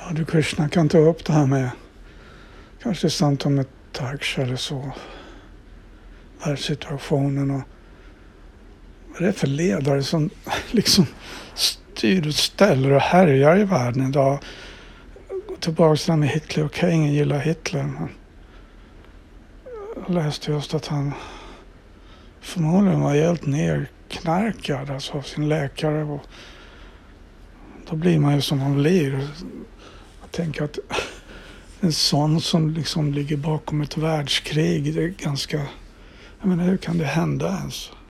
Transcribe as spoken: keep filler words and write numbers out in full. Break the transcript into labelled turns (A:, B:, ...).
A: Ja, du Krishna kan ta upp det här med kanske sant om ett tags eller så. Världssituationen och vad det är för ledare som liksom styr och ställer och härjar i världen idag. Gå tillbaka till det här med Hitler. Okej, okay, ingen gillar Hitler. Men jag läste just att han förmodligen var helt nerknarkad alltså av sin läkare. Och då blir man ju som man blir. Jag tänker att en sån som liksom ligger bakom ett världskrig, det är ganska... Jag menar, hur kan det hända ens?